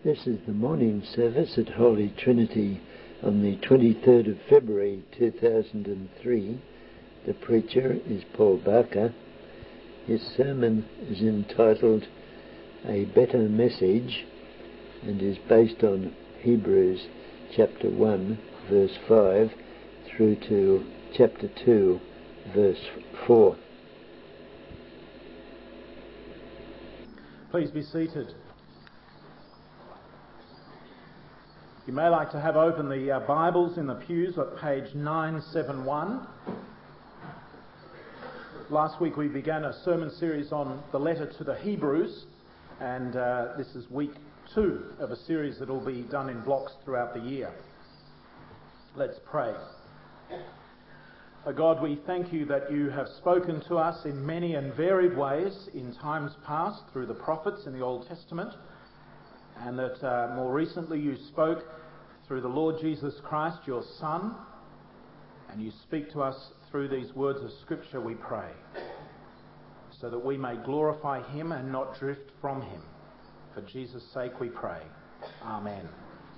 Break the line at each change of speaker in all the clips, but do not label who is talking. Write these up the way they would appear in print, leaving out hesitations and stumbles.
This is the morning service at Holy Trinity on the 23rd of February 2003. The preacher is Paul Barker. His sermon is entitled A Better Message and is based on Hebrews chapter 1 verse 5 through to chapter 2 verse 4.
Please be seated. You may like to have open the Bibles in the pews at page 971. Last week we began a sermon series on the letter to the Hebrews, and this is week 2 of a series that will be done in blocks throughout the year. Let's pray. O God, we thank you that you have spoken to us in many and varied ways in times past through the prophets in the Old Testament, and that more recently you spoke through the Lord Jesus Christ, your Son, and you speak to us through these words of Scripture, we pray, so that we may glorify him and not drift from him. For Jesus' sake we pray. Amen.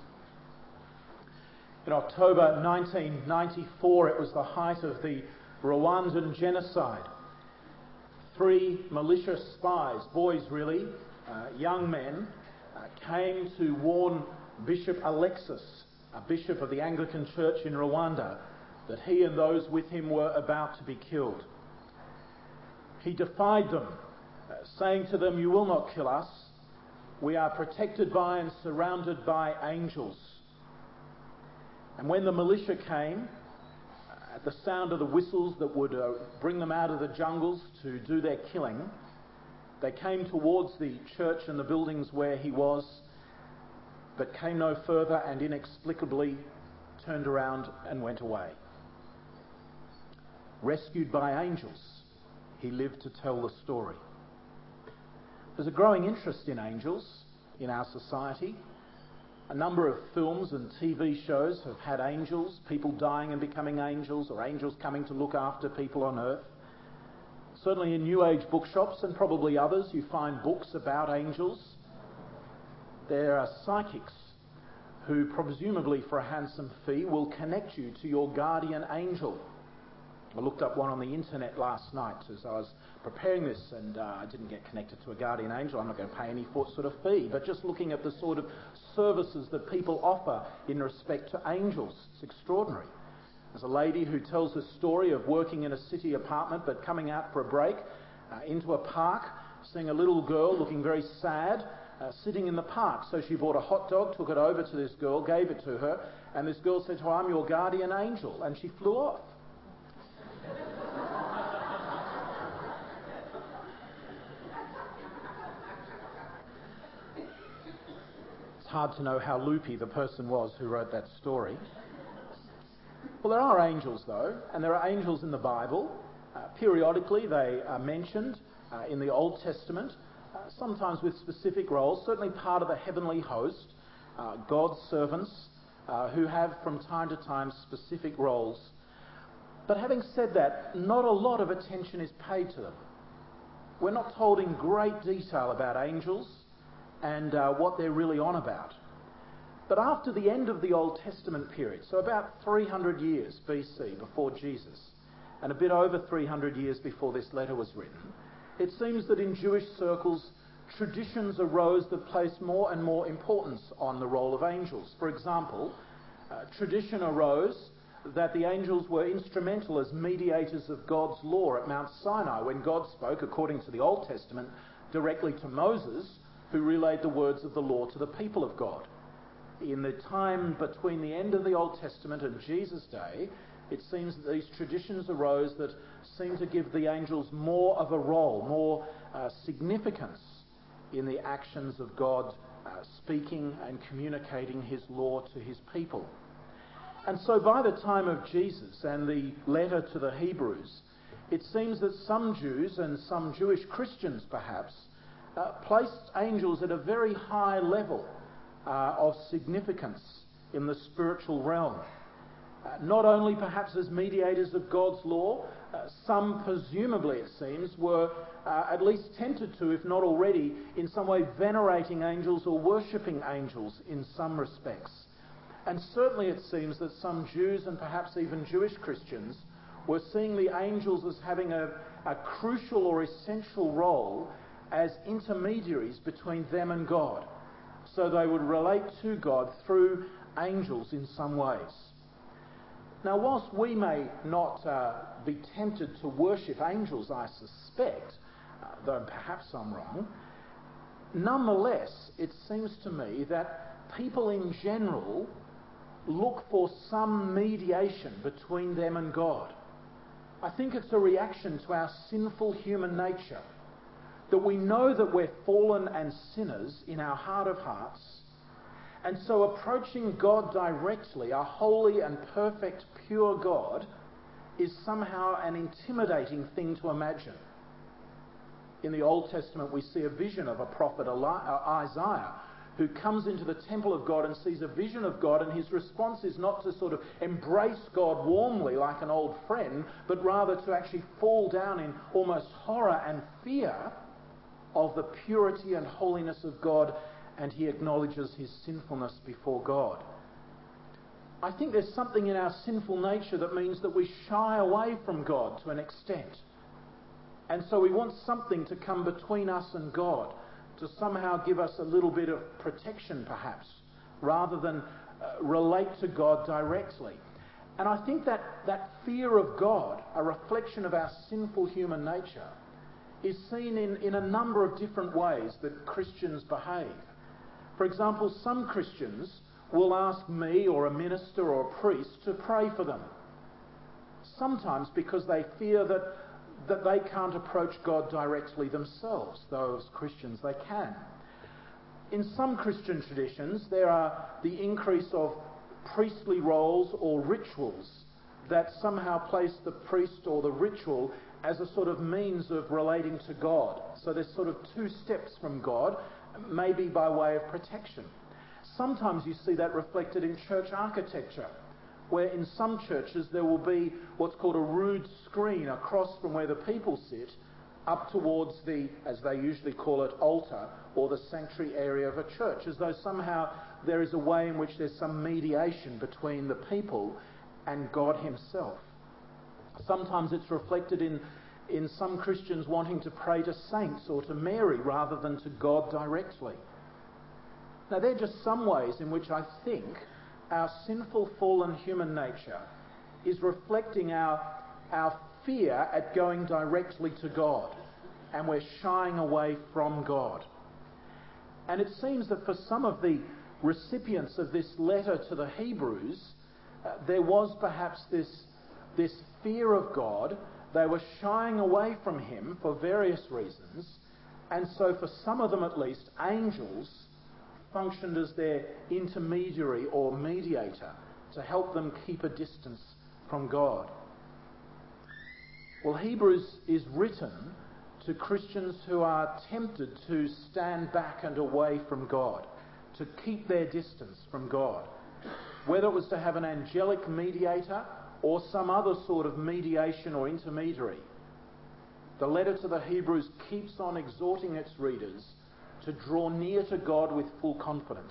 In October 1994, it was the height of the Rwandan genocide. 3 malicious spies, boys really, young men, came to warn Bishop Alexis, a bishop of the Anglican Church in Rwanda, that he and those with him were about to be killed. He defied them, saying to them, "You will not kill us. We are protected by and surrounded by angels." And when the militia came, at the sound of the whistles that would bring them out of the jungles to do their killing, they came towards the church and the buildings where he was, but came no further and inexplicably turned around and went away. Rescued by angels, he lived to tell the story. There's a growing interest in angels in our society. A number of films and TV shows have had angels, people dying and becoming angels, or angels coming to look after people on earth. Certainly in New Age bookshops and probably others, you find books about angels. There are psychics who, presumably for a handsome fee, will connect you to your guardian angel. I looked up one on the internet last night as I was preparing this, and I didn't get connected to a guardian angel. I'm not going to pay any sort of fee, but just looking at the sort of services that people offer in respect to angels, it's extraordinary. There's a lady who tells a story of working in a city apartment but coming out for a break into a park, seeing a little girl looking very sad, sitting in the park. So she bought a hot dog, took it over to this girl, gave it to her, and this girl said to her, "I'm your guardian angel," and she flew off. It's hard to know how loopy the person was who wrote that story. Well, there are angels though, and there are angels in the Bible. Periodically they are mentioned in the Old Testament, sometimes with specific roles, certainly part of the heavenly host, God's servants, who have from time to time specific roles. But having said that, not a lot of attention is paid to them. We're not told in great detail about angels and what they're really on about. But after the end of the Old Testament period, so about 300 years BC before Jesus, and a bit over 300 years before this letter was written, it seems that in Jewish circles, traditions arose that placed more and more importance on the role of angels. For example, tradition arose that the angels were instrumental as mediators of God's law at Mount Sinai when God spoke, according to the Old Testament, directly to Moses, who relayed the words of the law to the people of God. In the time between the end of the Old Testament and Jesus' day, it seems that these traditions arose that seem to give the angels more of a role, more significance in the actions of God speaking and communicating his law to his people. And so by the time of Jesus and the letter to the Hebrews, it seems that some Jews and some Jewish Christians perhaps placed angels at a very high level of significance in the spiritual realm. Not only perhaps as mediators of God's law, some presumably, it seems, were at least tempted to, if not already, in some way venerating angels or worshipping angels in some respects. And certainly it seems that some Jews and perhaps even Jewish Christians were seeing the angels as having a crucial or essential role as intermediaries between them and God. So they would relate to God through angels in some ways. Now, whilst we may not be tempted to worship angels, I suspect, though perhaps I'm wrong, nonetheless, it seems to me that people in general look for some mediation between them and God. I think it's a reaction to our sinful human nature, that we know that we're fallen and sinners in our heart of hearts, and so approaching God directly, a holy and perfect, pure God, is somehow an intimidating thing to imagine. In the Old Testament, we see a vision of a prophet, Isaiah, who comes into the temple of God and sees a vision of God, and his response is not to sort of embrace God warmly like an old friend, but rather to actually fall down in almost horror and fear of the purity and holiness of God, and he acknowledges his sinfulness before God. I think there's something in our sinful nature that means that we shy away from God to an extent. And so we want something to come between us and God, to somehow give us a little bit of protection perhaps, rather than relate to God directly. And I think that fear of God, a reflection of our sinful human nature, is seen in a number of different ways that Christians behave. For example, some Christians will ask me or a minister or a priest to pray for them. Sometimes because they fear that they can't approach God directly themselves, though as Christians they can. In some Christian traditions, there are the increase of priestly roles or rituals that somehow place the priest or the ritual as a sort of means of relating to God. So there's sort of two steps from God, maybe by way of protection. Sometimes you see that reflected in church architecture, where in some churches there will be what's called a rood screen across from where the people sit up towards the, as they usually call it, altar or the sanctuary area of a church, as though somehow there is a way in which there's some mediation between the people and God himself. Sometimes it's reflected in some Christians wanting to pray to saints or to Mary rather than to God directly. Now, they're just some ways in which I think our sinful, fallen human nature is reflecting our fear at going directly to God, and we're shying away from God. And it seems that for some of the recipients of this letter to the Hebrews, there was perhaps this fear of God. They were shying away from him for various reasons, and so for some of them at least, angels functioned as their intermediary or mediator to help them keep a distance from God. Well, Hebrews is written to Christians who are tempted to stand back and away from God, to keep their distance from God, whether it was to have an angelic mediator or some other sort of mediation or intermediary. The letter to the Hebrews keeps on exhorting its readers to draw near to God with full confidence.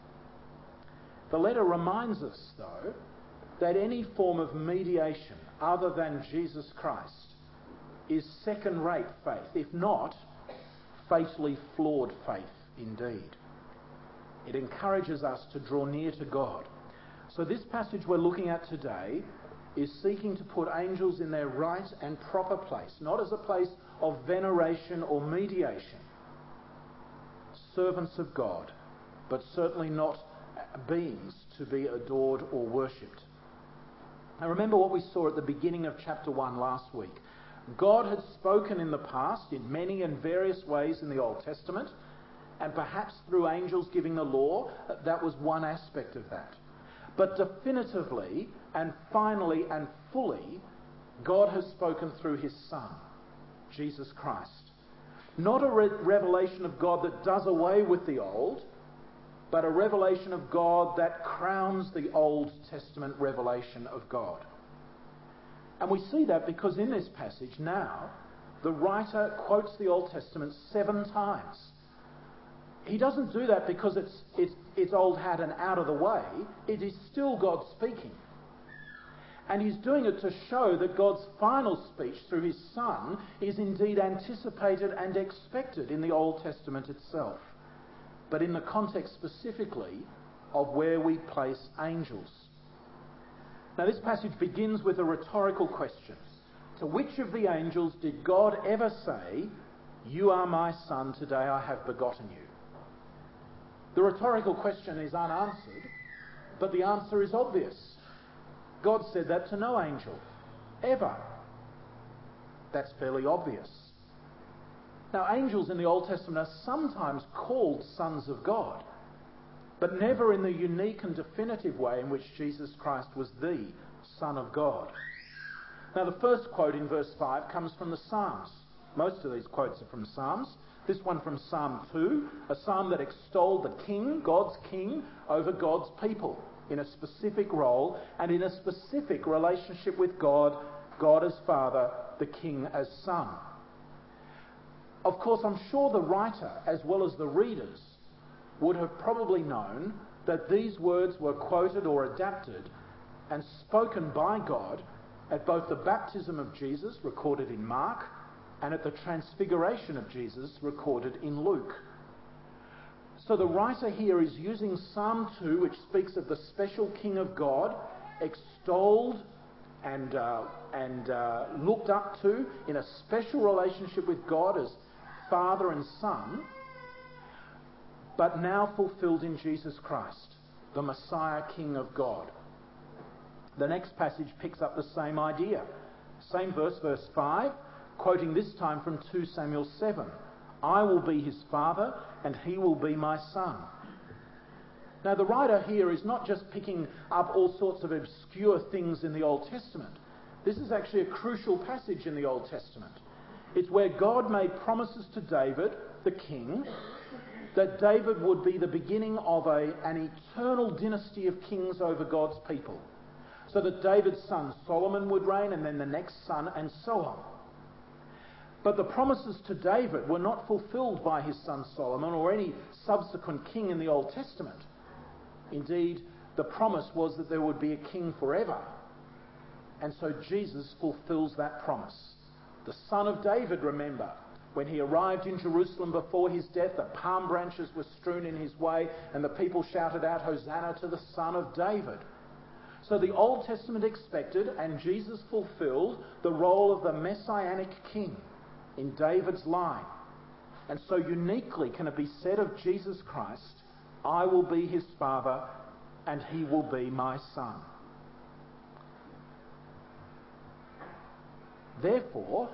The letter reminds us, though, that any form of mediation other than Jesus Christ is second-rate faith, if not fatally flawed faith indeed. It encourages us to draw near to God. So this passage we're looking at today is seeking to put angels in their right and proper place, not as a place of veneration or mediation, servants of God, but certainly not beings to be adored or worshipped. Now remember what we saw at the beginning of chapter 1 last week. God had spoken in the past in many and various ways in the Old Testament, and perhaps through angels giving the law. That was one aspect of that. But definitively and finally and fully, God has spoken through his Son, Jesus Christ. Not a revelation of God that does away with the old, but a revelation of God that crowns the Old Testament revelation of God. And we see that because in this passage now, the writer quotes the Old Testament 7 times. He doesn't do that because it's old hat and out of the way. It is still God speaking. And he's doing it to show that God's final speech through his Son is indeed anticipated and expected in the Old Testament itself, but in the context specifically of where we place angels. Now this passage begins with a rhetorical question. To which of the angels did God ever say, "You are my Son, today I have begotten you"? The rhetorical question is unanswered, but the answer is obvious. God said that to no angel, ever. That's fairly obvious. Now, angels in the Old Testament are sometimes called sons of God, but never in the unique and definitive way in which Jesus Christ was the Son of God. Now, the first quote in verse 5 comes from the Psalms. Most of these quotes are from Psalms. This one from Psalm 2, a psalm that extolled the king, God's king, over God's people in a specific role and in a specific relationship with God, God as Father, the King as Son. Of course, I'm sure the writer, as well as the readers, would have probably known that these words were quoted or adapted and spoken by God at both the baptism of Jesus, recorded in Mark, and at the transfiguration of Jesus, recorded in Luke. So the writer here is using Psalm 2, which speaks of the special King of God, extolled and looked up to in a special relationship with God as Father and Son, but now fulfilled in Jesus Christ, the Messiah King of God. The next passage picks up the same idea. Same verse, verse 5, quoting this time from 2 Samuel 7. I will be his father, and he will be my son. Now, the writer here is not just picking up all sorts of obscure things in the Old Testament. This is actually a crucial passage in the Old Testament. It's where God made promises to David, the king, that David would be the beginning of an eternal dynasty of kings over God's people, so that David's son Solomon would reign, and then the next son, and so on. But the promises to David were not fulfilled by his son Solomon or any subsequent king in the Old Testament. Indeed, the promise was that there would be a king forever. And so Jesus fulfills that promise. The Son of David, remember, when he arrived in Jerusalem before his death, the palm branches were strewn in his way and the people shouted out, Hosanna to the Son of David. So the Old Testament expected, and Jesus fulfilled, the role of the messianic king in David's line. And so uniquely can it be said of Jesus Christ, I will be his father and he will be my son. Therefore,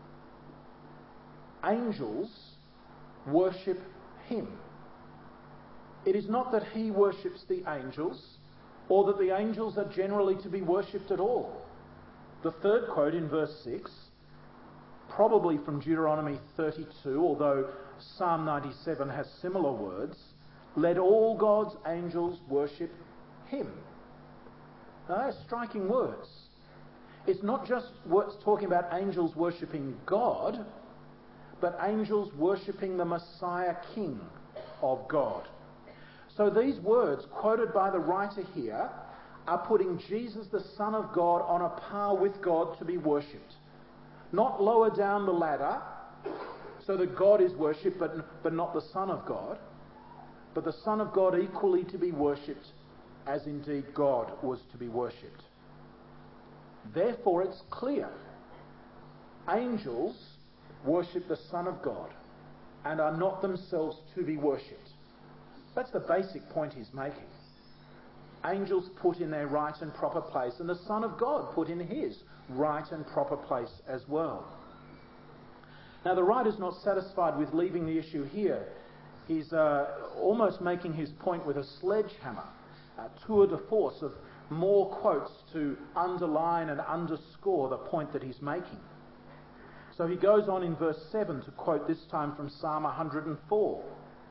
angels worship him. It is not that he worships the angels, or that the angels are generally to be worshipped at all. The third quote in verse 6, probably from Deuteronomy 32, although Psalm 97 has similar words, let all God's angels worship him. Now, they're striking words. It's not just talking about angels worshipping God, but angels worshipping the Messiah King of God. So these words quoted by the writer here are putting Jesus, the Son of God, on a par with God to be worshipped. Not lower down the ladder so that God is worshipped but not the Son of God, but the Son of God equally to be worshipped as indeed God was to be worshipped. Therefore it's clear, angels worship the Son of God and are not themselves to be worshipped. That's the basic point he's making. Angels put in their right and proper place, and the Son of God put in his right and proper place as well. Now, the writer's not satisfied with leaving the issue here. He's almost making his point with a sledgehammer, a tour de force of more quotes to underline and underscore the point that he's making. So he goes on in verse 7 to quote this time from Psalm 104.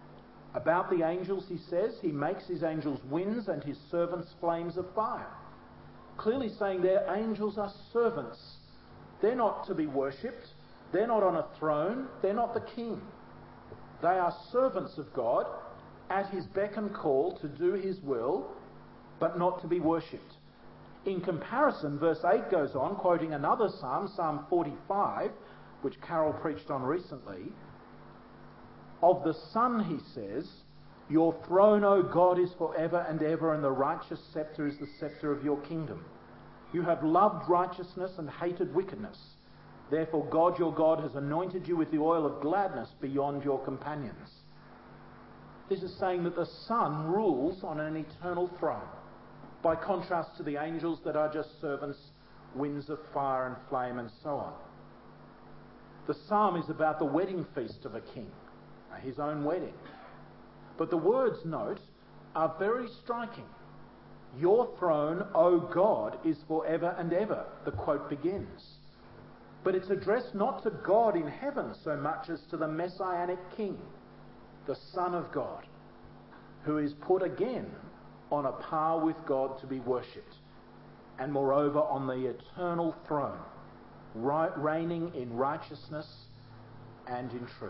About the angels, he says, he makes his angels winds and his servants flames of fire. Clearly saying their angels are servants. They're not to be worshipped. They're not on a throne. They're not the king. They are servants of God at his beck and call to do his will, but not to be worshipped. In comparison, verse 8 goes on, quoting another psalm, Psalm 45, which Carol preached on recently. Of the Son, he says, your throne, O God, is forever and ever, and the righteous sceptre is the sceptre of your kingdom. You have loved righteousness and hated wickedness. Therefore God your God has anointed you with the oil of gladness beyond your companions. This is saying that the Son rules on an eternal throne, by contrast to the angels that are just servants, winds of fire and flame and so on. The psalm is about the wedding feast of a king, his own wedding. But the words, note, are very striking. Your throne, O God, is forever and ever, the quote begins. But it's addressed not to God in heaven so much as to the Messianic King, the Son of God, who is put again on a par with God to be worshipped, and moreover on the eternal throne, reigning in righteousness and in truth.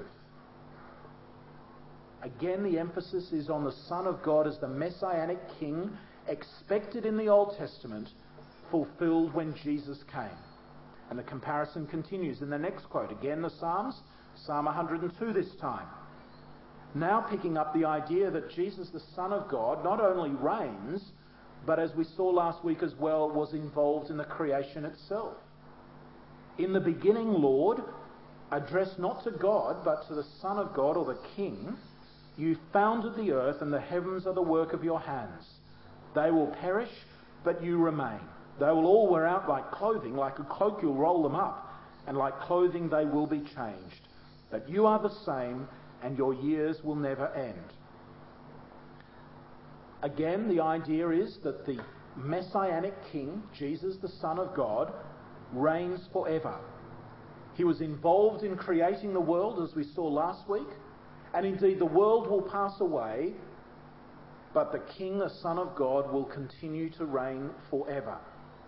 Again, the emphasis is on the Son of God as the Messianic King expected in the Old Testament, fulfilled when Jesus came. And the comparison continues in the next quote. Again, the Psalms, Psalm 102 this time. Now picking up the idea that Jesus, the Son of God, not only reigns, but as we saw last week as well, was involved in the creation itself. In the beginning, Lord, addressed not to God, but to the Son of God, or the King, you founded the earth, and the heavens are the work of your hands. They will perish, but you remain. They will all wear out like clothing. Like a cloak you'll roll them up, and like clothing they will be changed. But you are the same, and your years will never end. Again, the idea is that the Messianic King, Jesus the Son of God, reigns forever. He was involved in creating the world, as we saw last week, and indeed the world will pass away, but the King, the Son of God, will continue to reign forever.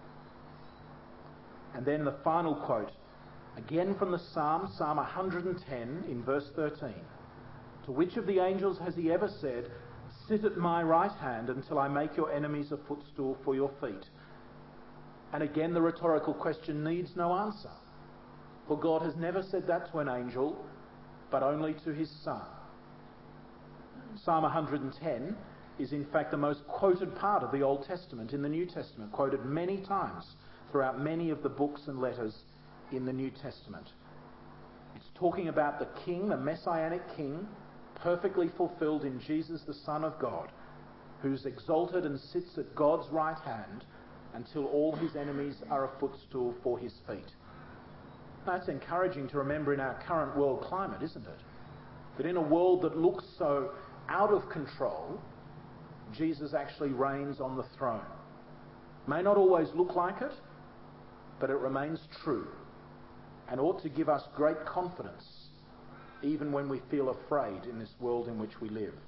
And then the final quote, again from the Psalm, Psalm 110 in verse 13. To which of the angels has he ever said, sit at my right hand until I make your enemies a footstool for your feet? And again, the rhetorical question needs no answer. For God has never said that to an angel, but only to his Son. Psalm 110 is in fact the most quoted part of the Old Testament in the New Testament, quoted many times throughout many of the books and letters in the New Testament. It's talking about the King, the Messianic King, perfectly fulfilled in Jesus, the Son of God, who's exalted and sits at God's right hand until all his enemies are a footstool for his feet. That's encouraging to remember in our current world climate, isn't it? That in a world that looks so out of control, Jesus actually reigns on the throne. May not always look like it, but it remains true and ought to give us great confidence even when we feel afraid in this world in which we live.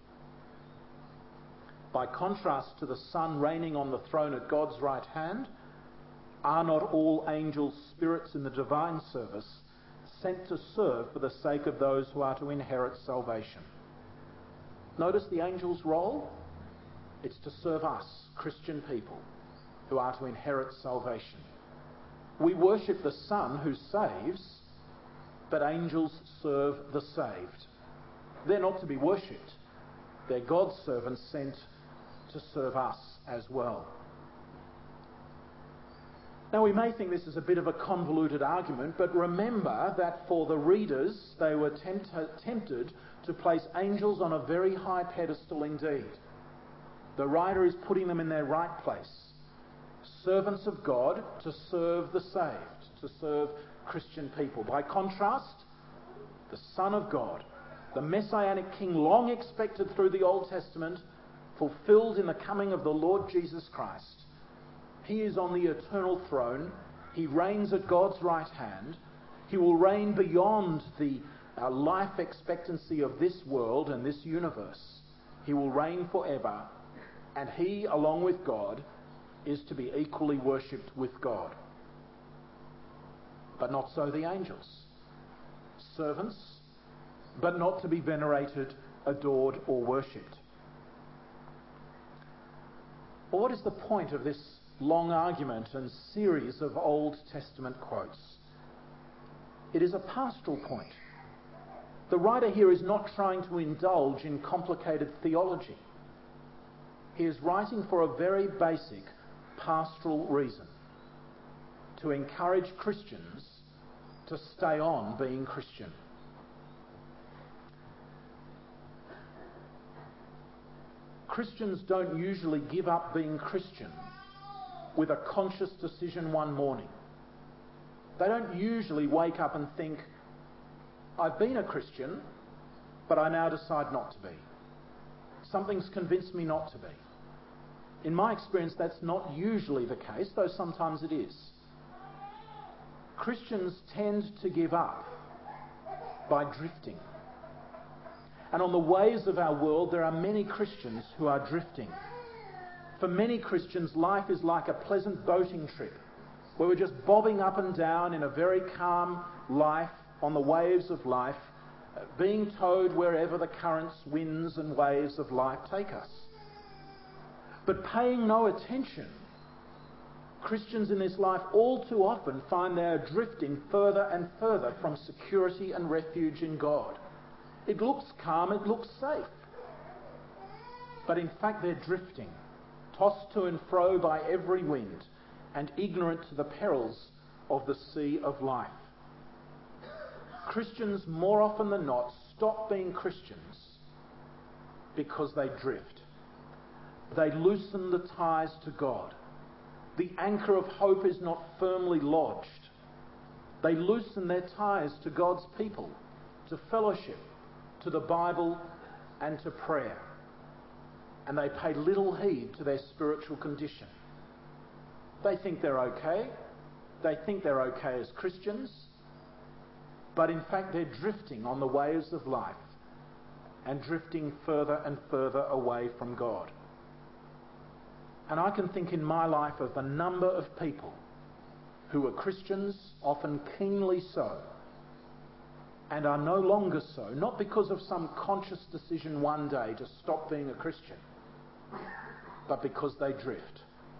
By contrast to the Son reigning on the throne at God's right hand, are not all angels spirits in the divine service, sent to serve for the sake of those who are to inherit salvation? Notice the angels' role. It's to serve us, Christian people, who are to inherit salvation. We worship the Son who saves, but angels serve the saved. They're not to be worshipped. They're God's servants sent to serve us as well. Now, we may think this is a bit of a convoluted argument, but remember that for the readers, they were tempted to place angels on a very high pedestal indeed. The writer is putting them in their right place. Servants of God to serve the saved, to serve Christian people. By contrast, the Son of God, the Messianic King long expected through the Old Testament, fulfilled in the coming of the Lord Jesus Christ. He is on the eternal throne. He reigns at God's right hand. He will reign beyond the life expectancy of this world and this universe. He will reign forever, and he, along with God, is to be equally worshipped with God. But not so the angels. Servants, but not to be venerated, adored, or worshipped. Well, what is the point of this long argument and series of Old Testament quotes? It is a pastoral point. The writer here is not trying to indulge in complicated theology. He is writing for a very basic pastoral reason: to encourage Christians to stay on being Christian. Christians don't usually give up being Christian with a conscious decision one morning. They don't usually wake up and think, I've been a Christian, but I now decide not to be. Something's convinced me not to be. In my experience, that's not usually the case, though sometimes it is. Christians tend to give up by drifting. And on the waves of our world, there are many Christians who are drifting. For many Christians, life is like a pleasant boating trip, where we're just bobbing up and down in a very calm life on the waves of life, being towed wherever the currents, winds and waves of life take us. But paying no attention, Christians in this life all too often find they are drifting further and further from security and refuge in God. It looks calm, it looks safe. But in fact they're drifting, tossed to and fro by every wind, and ignorant to the perils of the sea of life. Christians, more often than not, stop being Christians because they drift. They loosen the ties to God. The anchor of hope is not firmly lodged. They loosen their ties to God's people, to fellowship, to the Bible and to prayer. And they pay little heed to their spiritual condition. They think they're okay. They think they're okay as Christians. But in fact they're drifting on the waves of life and drifting further and further away from God. And I can think in my life of a number of people who were Christians, often keenly so, and are no longer so, not because of some conscious decision one day to stop being a Christian, but because they drift.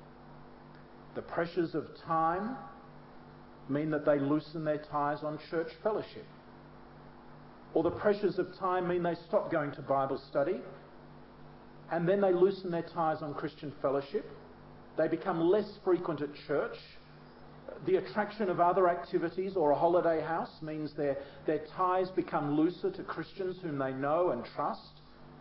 The pressures of time mean that they loosen their ties on church fellowship. Or the pressures of time mean they stop going to Bible study, and then they loosen their ties on Christian fellowship. They become less frequent at church. The attraction of other activities or a holiday house means their ties become looser to Christians whom they know and trust.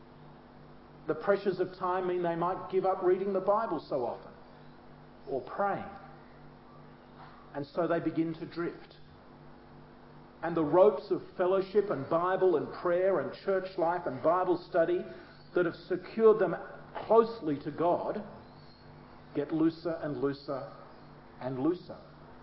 The pressures of time mean they might give up reading the Bible so often, or praying. And so they begin to drift. And the ropes of fellowship and Bible and prayer and church life and Bible study that have secured them closely to God get looser and looser and looser.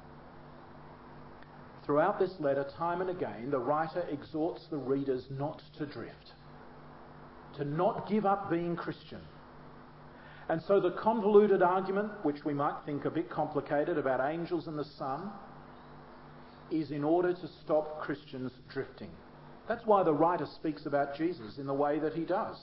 Throughout this letter, time and again, the writer exhorts the readers not to drift, to not give up being Christian. And so the convoluted argument, which we might think a bit complicated, about angels and the sun, is in order to stop Christians drifting. That's why the writer speaks about Jesus in the way that he does.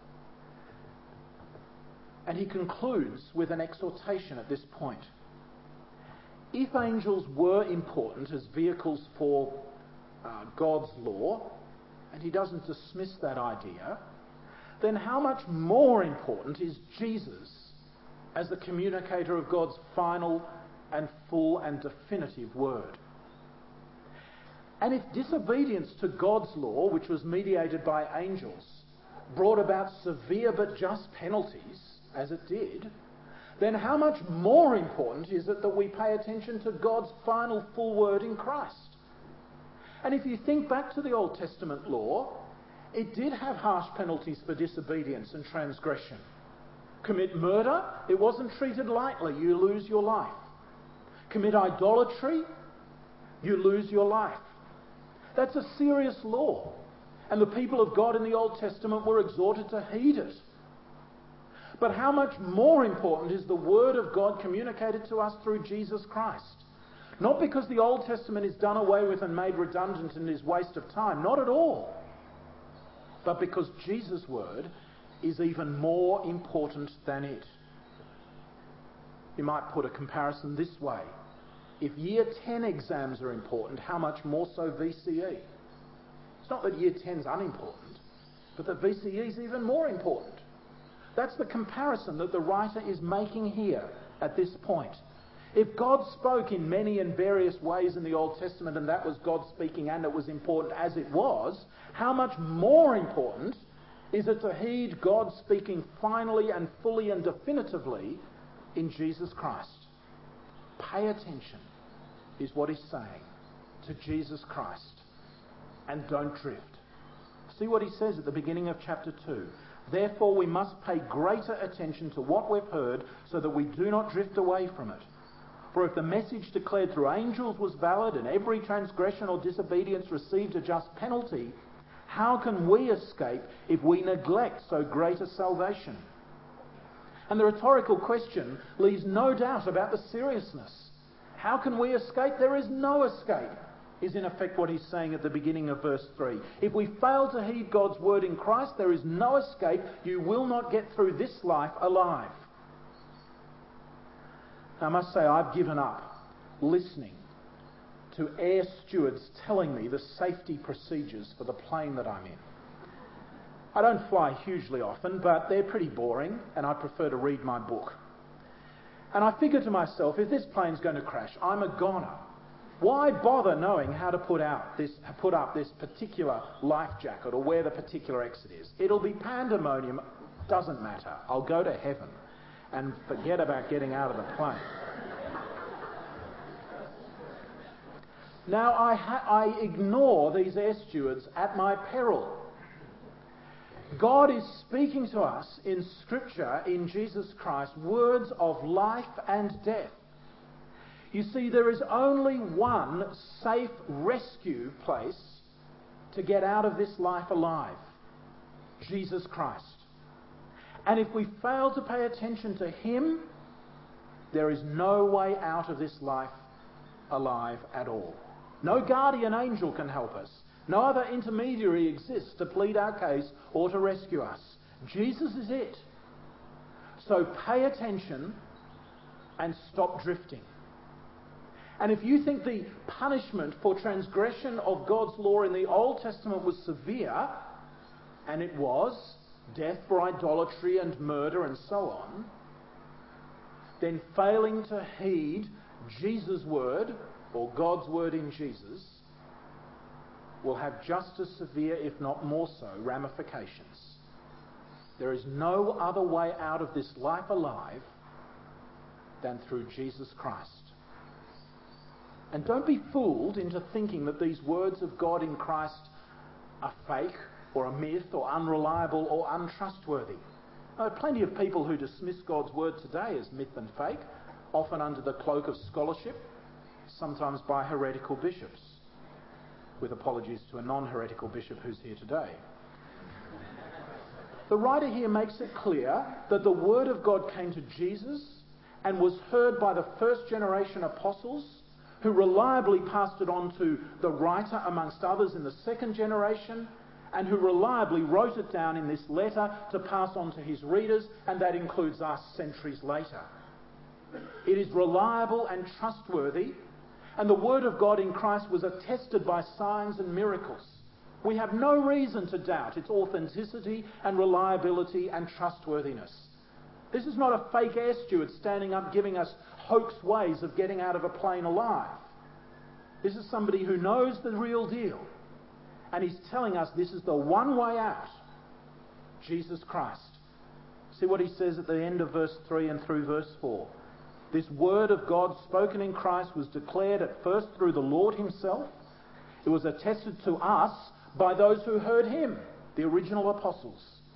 And he concludes with an exhortation at this point. If angels were important as vehicles for God's law, and he doesn't dismiss that idea, then how much more important is Jesus as the communicator of God's final and full and definitive word? And if disobedience to God's law, which was mediated by angels, brought about severe but just penalties, as it did, then how much more important is it that we pay attention to God's final full word in Christ? And if you think back to the Old Testament law, it did have harsh penalties for disobedience and transgression. Commit murder, it wasn't treated lightly, you lose your life. Commit idolatry, you lose your life. That's a serious law. And the people of God in the Old Testament were exhorted to heed it. But how much more important is the Word of God communicated to us through Jesus Christ? Not because the Old Testament is done away with and made redundant and is waste of time. Not at all. But because Jesus' Word is even more important than it. You might put a comparison this way. If Year 10 exams are important, how much more so VCE? It's not that Year 10's unimportant, but that VCE is even more important. That's the comparison that the writer is making here at this point. If God spoke in many and various ways in the Old Testament, and that was God speaking and it was important as it was, how much more important is it to heed God speaking finally and fully and definitively in Jesus Christ? Pay attention, is what he's saying, to Jesus Christ, and don't drift. See what he says at the beginning of chapter 2. Therefore we must pay greater attention to what we've heard so that we do not drift away from it. For if the message declared through angels was valid and every transgression or disobedience received a just penalty, how can we escape if we neglect so great a salvation? And the rhetorical question leaves no doubt about the seriousness. How can we escape? There is no escape, is in effect what he's saying at the beginning of verse 3. If we fail to heed God's word in Christ, there is no escape. You will not get through this life alive. I must say, I've given up listening to air stewards telling me the safety procedures for the plane that I'm in. I don't fly hugely often, but they're pretty boring, and I prefer to read my book. And I figure to myself, if this plane's going to crash, I'm a goner. Why bother knowing how to put up this particular life jacket or where the particular exit is? It'll be pandemonium. Doesn't matter. I'll go to heaven and forget about getting out of the plane. Now, I ignore these air stewards at my peril. God is speaking to us in Scripture, in Jesus Christ, words of life and death. You see, there is only one safe rescue place to get out of this life alive: Jesus Christ. And if we fail to pay attention to Him, there is no way out of this life alive at all. No guardian angel can help us. No other intermediary exists to plead our case or to rescue us. Jesus is it. So pay attention and stop drifting. And if you think the punishment for transgression of God's law in the Old Testament was severe, and it was, death for idolatry and murder and so on, then failing to heed Jesus' word, or God's word in Jesus, will have just as severe, if not more so, ramifications. There is no other way out of this life alive than through Jesus Christ. And don't be fooled into thinking that these words of God in Christ are fake or a myth or unreliable or untrustworthy. There are plenty of people who dismiss God's word today as myth and fake, often under the cloak of scholarship, sometimes by heretical bishops, with apologies to a non-heretical bishop who's here today. The writer here makes it clear that the word of God came to Jesus and was heard by the first generation apostles, who reliably passed it on to the writer amongst others in the second generation, and who reliably wrote it down in this letter to pass on to his readers, and that includes us centuries later. It is reliable and trustworthy, and the word of God in Christ was attested by signs and miracles. We have no reason to doubt its authenticity and reliability and trustworthiness. This is not a fake air steward standing up giving us hoax ways of getting out of a plane alive. This is somebody who knows the real deal. And he's telling us this is the one way out: Jesus Christ. See what he says at the end of verse 3 and through verse 4. This word of God spoken in Christ was declared at first through the Lord himself. It was attested to us by those who heard him, the original apostles.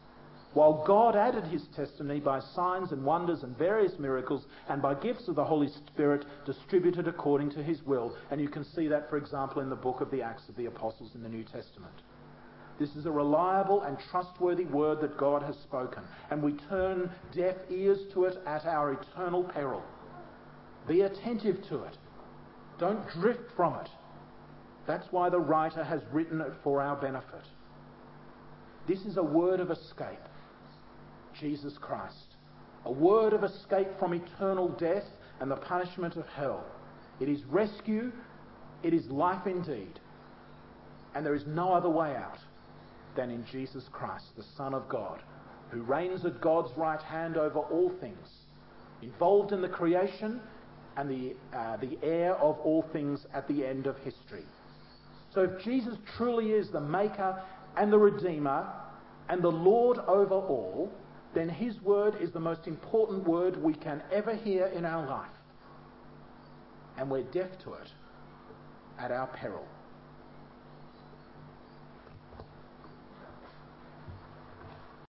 while God added his testimony by signs and wonders and various miracles and by gifts of the Holy Spirit distributed according to his will. And you can see that, for example, in the book of the Acts of the Apostles in the New Testament. This is a reliable and trustworthy word that God has spoken, and we turn deaf ears to it at our eternal peril. Be attentive to it. Don't drift from it. That's why the writer has written it for our benefit. This is a word of escape. Jesus Christ. A word of escape from eternal death and the punishment of hell. It is rescue. It is life indeed. And there is no other way out than in Jesus Christ, the Son of God, who reigns at God's right hand over all things, involved in the creation and the heir of all things at the end of history. So if Jesus truly is the Maker and the Redeemer and the Lord over all, then his word is the most important word we can ever hear in our life. And we're deaf to it at our peril.